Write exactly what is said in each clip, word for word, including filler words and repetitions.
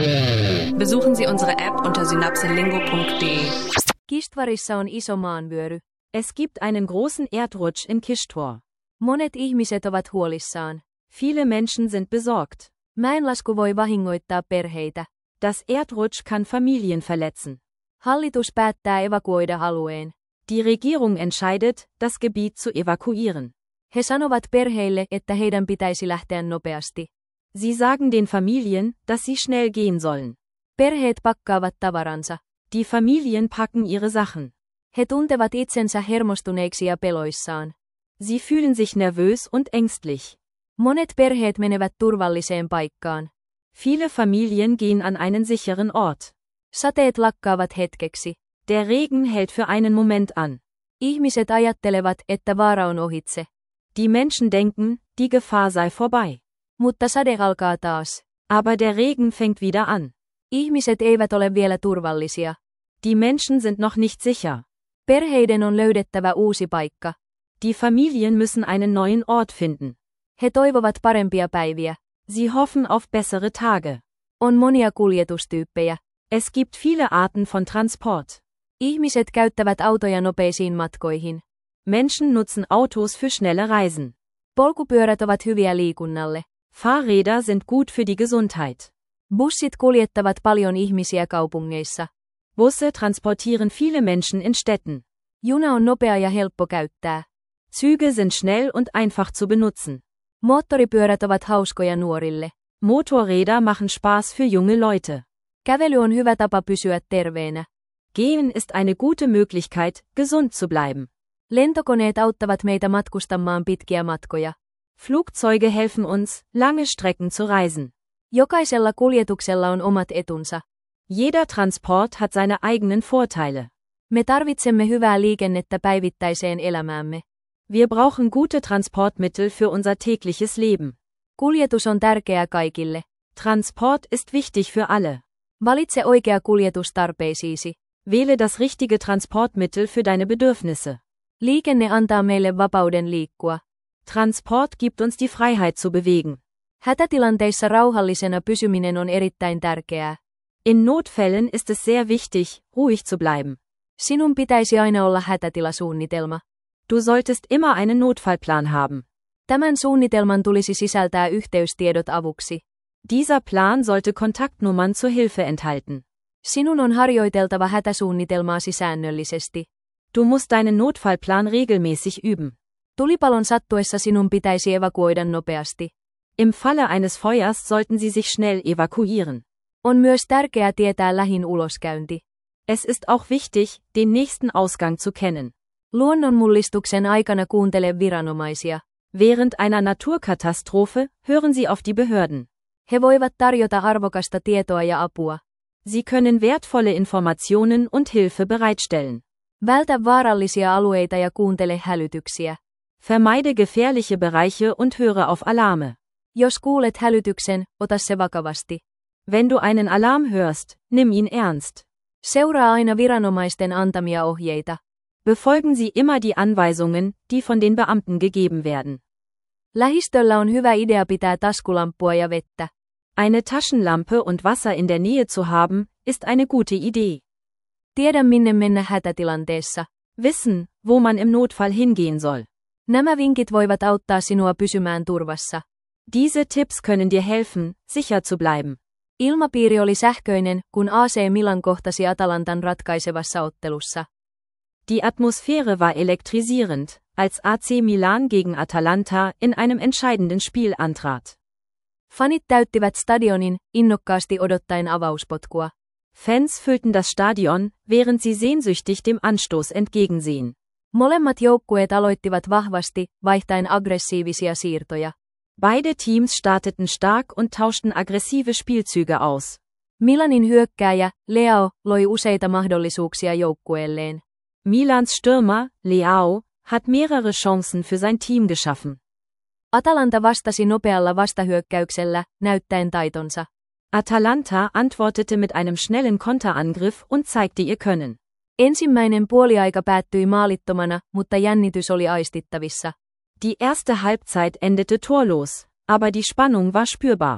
Besuchen Sie unsere App unter synapselingo punkt de. Kishtwarissa on iso maanvyöry. Es gibt einen großen Erdrutsch in Kishtwar. Monet ihmiset ovat huolissaan. Viele Menschen sind besorgt. Mäenlasku voi vahingoittaa perheitä. Das Erdrutsch kann Familien verletzen. Hallitus päättää evakuoida alueen. Die Regierung entscheidet, das Gebiet zu evakuieren. He sanovat perheille, että heidän pitäisi lähteä nopeasti. Sie sagen den Familien, dass sie schnell gehen sollen. Perheet pakkaavat tavaransa. Die Familien packen ihre Sachen. He tuntevat itsensä hermostuneiksi ja peloissaan. Sie fühlen sich nervös und ängstlich. Monet perheet menevät turvalliseen paikkaan. Viele Familien gehen an einen sicheren Ort. Sateet lakkaavat hetkeksi. Der Regen hält für einen Moment an. Ihmiset ajattelevat, että vaara on ohitse. Die Menschen denken, die Gefahr sei vorbei. Mutta sade alkaa taas. Aber der Regen fängt wieder an. Ihmiset eivät ole vielä turvallisia. Die Menschen sind noch nicht sicher. Perheiden on löydettävä uusi paikka. Die Familien müssen einen neuen Ort finden. He toivovat parempia päiviä. Sie hoffen auf bessere Tage. On monia kuljetustyyppejä. Es gibt viele Arten von Transport. Ihmiset käyttävät autoja nopeisiin matkoihin. Menschen nutzen Autos für schnelle Reisen. Polkupyörät ovat hyviä liikunnalle. Fahrräder sind gut für die Gesundheit. Bussit kuljettavat paljon ihmisiä kaupungeissa. Busse transportieren viele Menschen in Städten. Juna on nopea ja helppo käyttää. Züge sind schnell und einfach zu benutzen. Moottoripyörät ovat hauskoja nuorille. Motorräder machen Spaß für junge Leute. Kävely on hyvä tapa pysyä terveenä. Gehen ist eine gute Möglichkeit, gesund zu bleiben. Lentokoneet auttavat meitä matkustamaan pitkiä matkoja. Flugzeuge helfen uns, lange Strecken zu reisen. Jokaisella kuljetuksella on omat etunsa. Jeder Transport hat seine eigenen Vorteile. Me tarvitsemme hyvää liikennettä päivittäiseen elämäämme. Wir brauchen gute Transportmittel für unser tägliches Leben. Kuljetus on tärkeää kaikille. Transport ist wichtig für alle. Valitse oikea kuljetus tarpeisiisi. Wähle das richtige Transportmittel für deine Bedürfnisse. Liikenne antaa meille vapauden liikkua. Transport gibt uns die Freiheit zu bewegen. Hätätilanteissa rauhallisena pysyminen on erittäin tärkeää. In Notfällen ist es sehr wichtig, ruhig zu bleiben. Sinun pitäisi aina olla hätätilasuunnitelma. Du solltest immer einen Notfallplan haben. Tämän suunnitelman tulisi sisältää yhteystiedot avuksi. Dieser Plan sollte Kontaktnummern zur Hilfe enthalten. Sinun on harjoiteltava hätäsuunnitelmaasi säännöllisesti. Du musst deinen Notfallplan regelmäßig üben. Tulipalon sattuessa sinun pitäisi evakuoida nopeasti. Im Falle eines Feuers sollten sie sich schnell evakuieren. On myös tärkeää tietää lähin uloskäynti. Es ist auch wichtig, den nächsten Ausgang zu kennen. Luonnonmullistuksen aikana kuuntele viranomaisia. Während einer Naturkatastrophe hören Sie auf die Behörden. He voivat tarjota arvokasta tietoa ja apua. Sie können wertvolle Informationen und Hilfe bereitstellen. Vältä vaarallisia alueita ja kuuntele hälytyksiä. Vermeide gefährliche Bereiche und höre auf Alarme. Jos kuulet hälytyksen, ota se vakavasti. Wenn du einen Alarm hörst, nimm ihn ernst. Seuraa aina viranomaisten antamia ohjeita. Befolgen Sie immer die Anweisungen, die von den Beamten gegeben werden. Lähistöllä on hyvä idea pitää taskulamppua ja vettä. Eine Taschenlampe und Wasser in der Nähe zu haben, ist eine gute Idee. Tiedä minne mennä hätätilanteessa. Wissen, wo man im Notfall hingehen soll. Nämä vinkit voivat auttaa sinua pysymään turvassa. Diese Tipps können dir helfen, sicher zu bleiben. Ilmapiiri oli sähköinen, kun A C Milan kohtasi Atalantan ratkaisevassa ottelussa. Die Atmosphäre war elektrisierend, als A C Milan gegen Atalanta in einem entscheidenden Spiel antrat. Fanit täyttivät stadionin, innokkaasti odottaen avauspotkua. Fans füllten das Stadion, während sie sehnsüchtig dem Anstoß entgegensehen. Molemmat joukkueet aloittivat vahvasti, vaihtaen aggressiivisia siirtoja. Beide Teams starteten stark und tauschten aggressive Spielzüge aus. Milanin hyökkääjä, Leao, loi useita mahdollisuuksia joukkueelleen. Milans Stürmer, Leao, hat mehrere Chancen für sein Team geschaffen. Atalanta vastasi nopealla vastahyökkäyksellä, näyttäen taitonsa. Atalanta antwortete mit einem schnellen Konterangriff und zeigte ihr Können. Ensimmäinen puoliaika päättyi maalittomana, mutta jännitys oli aistittavissa. Die erste Halbzeit endete torlos, aber die Spannung war spürbar.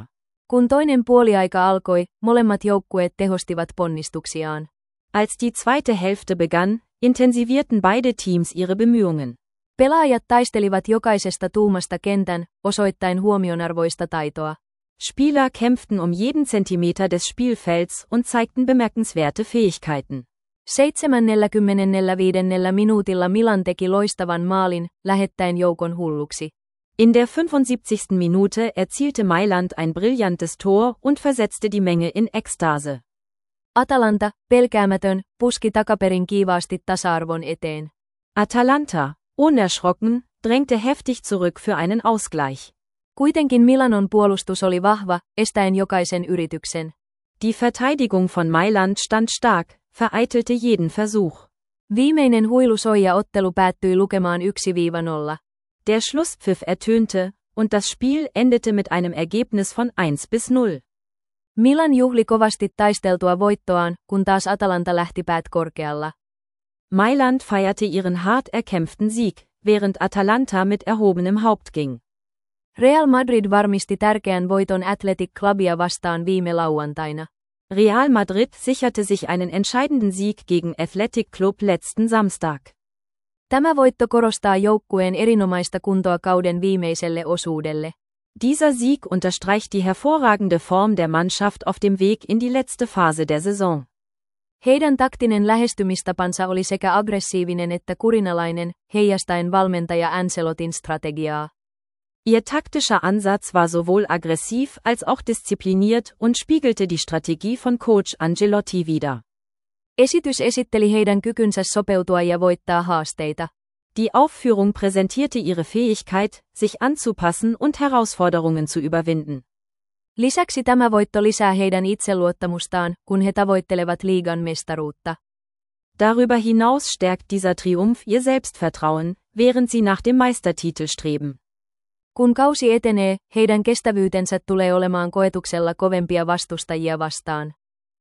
Kun toinen puoliaika alkoi, molemmat joukkueet tehostivat ponnistuksiaan. Als die zweite Hälfte begann, intensivierten beide Teams ihre Bemühungen. Pelaajat taistelivat jokaisesta tuumasta kentän, osoittaen huomionarvoista taitoa. Spieler kämpften um jeden Zentimeter des Spielfelds und zeigten bemerkenswerte Fähigkeiten. seitsemänkymmentäviisi minuutilla Milan teki loistavan maalin, lähettäen joukon hulluksi. In der fünfundsiebzigsten Minute erzielte Mailand ein brillantes Tor und versetzte die Menge in Ekstase. Atalanta, pelkäämätön, puski takaperin kiivaasti tasa-arvon eteen. Atalanta, unerschrocken, drängte heftig zurück für einen Ausgleich. Kuitenkin Milanon puolustus oli vahva, estäen jokaisen yrityksen. Die Verteidigung von Mailand stand stark, vereitelte jeden Versuch. Viimeinen huilu soi ja ottelu päättyi lukemaan yksi nolla. Der Schlusspfiff ertönte, und das Spiel endete mit einem Ergebnis von eins bis null. Milan juhli kovasti taisteltua voittoaan, kun taas Atalanta lähti päät korkealla. Mailand feierte ihren hart erkämpften Sieg, während Atalanta mit erhobenem Haupt ging. Real Madrid varmisti tärkeän voiton Athletic Clubia vastaan viime lauantaina. Real Madrid sicherte sich einen entscheidenden Sieg gegen Athletic Club letzten Samstag. Tämä voitto korostaa joukkueen erinomaista kuntoa kauden viimeiselle osuudelle. Dieser Sieg unterstreicht die hervorragende Form der Mannschaft auf dem Weg in die letzte Phase der Saison. Heidän taktinen lähestymistapansa oli sekä aggressiivinen että kurinalainen, heijastaen valmentaja Ancelotin strategiaa. Ihr taktischer Ansatz war sowohl aggressiv als auch diszipliniert und spiegelte die Strategie von Coach Ancelotti wider. Esitys esitteli heidän kykynsä sopeutua ja voittaa haasteita. Die Aufführung präsentierte ihre Fähigkeit, sich anzupassen und Herausforderungen zu überwinden. Lisäksi tämä voitto lisää heidän itseluottamustaan, kun he tavoittelevat liigan mestaruutta. Darüber hinaus stärkt dieser Triumph ihr Selbstvertrauen, während sie nach dem Meistertitel streben. Kun kausi etenee, heidän kestävyytensä tulee olemaan koetuksella kovempia vastustajia vastaan.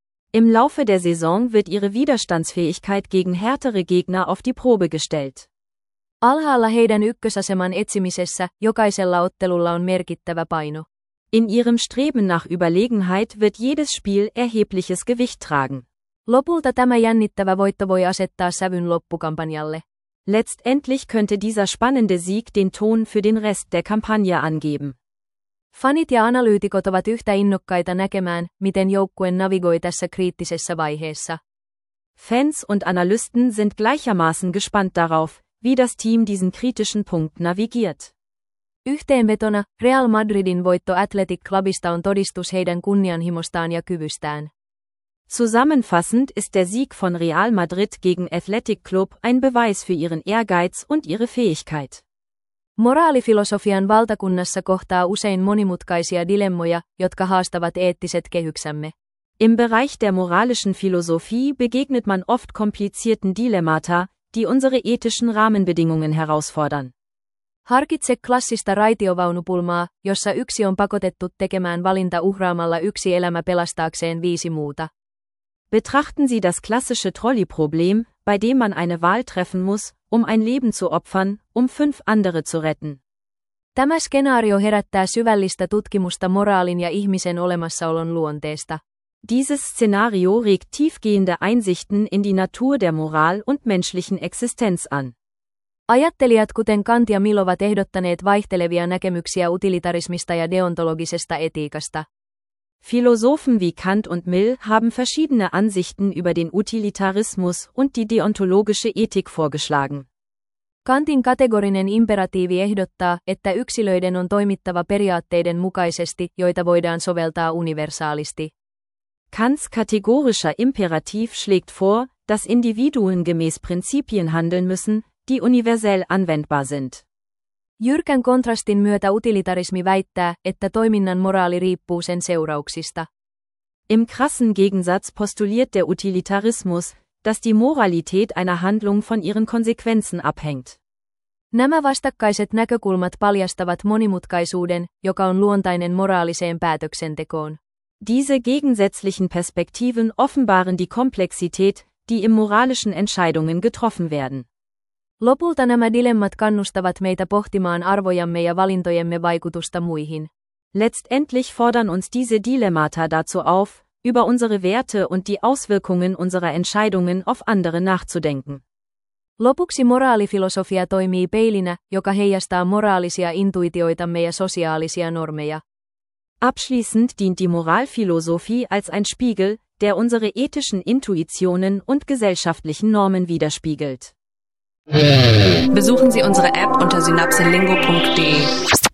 Im Laufe der Saison wird ihre Widerstandsfähigkeit gegen härtere Gegner auf die Probe gestellt. Alhaalla heidän ykkösaseman etsimisessä, jokaisella ottelulla on merkittävä paino. In ihrem Streben nach Überlegenheit wird jedes Spiel erhebliches Gewicht tragen. Lopulta tämä jännittävä voitto voi asettaa sävyn loppukampanjalle. Letztendlich könnte dieser spannende Sieg den Ton für den Rest der Kampagne angeben. Fanit ja analyytikot ovat yhtä innokkaita näkemään, miten joukkue navigoi tässä kriittisessä vaiheessa. Fans und Analysten sind gleichermaßen gespannt darauf, wie das Team diesen kritischen Punkt navigiert. Yhteenvetona, Real Madridin voitto Athletic Clubista on todistus heidän kunnianhimostaan ja kyvystään. Zusammenfassend ist der Sieg von Real Madrid gegen Athletic Club ein Beweis für ihren Ehrgeiz und ihre Fähigkeit. Moraalifilosofian valtakunnassa kohtaa usein monimutkaisia dilemmoja, jotka haastavat eettiset kehyksemme. Im Bereich der moralischen Philosophie begegnet man oft komplizierten Dilemmata, die unsere ethischen Rahmenbedingungen herausfordern. Harkitse klassista raitiovaunupulmaa, jossa yksi on pakotettu tekemään valinta uhraamalla yksi elämä pelastaakseen viisi muuta. Betrachten Sie das klassische Trolley-Problem, bei dem man eine Wahl treffen muss, um ein Leben zu opfern, um fünf andere zu retten. Tämä skenaario herättää syvällistä tutkimusta moraalin ja ihmisen olemassaolon luonteesta. Dieses Szenario regt tiefgehende Einsichten in die Natur der Moral und menschlichen Existenz an. Ajattelijat kuten Kant ja Mill ovat ehdottaneet vaihtelevia näkemyksiä utilitarismista ja deontologisesta etiikasta. Philosophen wie Kant und Mill haben verschiedene Ansichten über den Utilitarismus und die deontologische Ethik vorgeschlagen. Kantin kategorinen imperatiivi ehdottaa, että yksilöiden on toimittava periaatteiden mukaisesti, joita voidaan soveltaa universaalisti. Kants kategorischer Imperativ schlägt vor, dass Individuen gemäß Prinzipien handeln müssen, die universell anwendbar sind. Jyrkän kontrastin myötä utilitarismi väittää, että toiminnan moraali riippuu sen seurauksista. Im krassen Gegensatz postuliert der Utilitarismus, dass die Moralität einer Handlung von ihren Konsequenzen abhängt. Nämä vastakkaiset näkökulmat paljastavat monimutkaisuuden, joka on luontainen moraaliseen päätöksentekoon. Diese gegensätzlichen Perspektiven offenbaren die Komplexität, die im moralischen Entscheidungen getroffen werden. Lopulta nämä dilemmat kannustavat meitä pohtimaan arvojamme ja valintojemme vaikutusta muihin. Letztendlich fordern uns diese Dilemmata dazu auf, über unsere Werte und die Auswirkungen unserer Entscheidungen auf andere nachzudenken. Lopuksi moraalifilosofia toimii peilinä, joka heijastaa moraalisia intuitioitamme ja sosiaalisia normeja. Abschließend dient die Moralphilosophie als ein Spiegel, der unsere ethischen Intuitionen und gesellschaftlichen Normen widerspiegelt. Besuchen Sie unsere App unter synapselingo punkt de.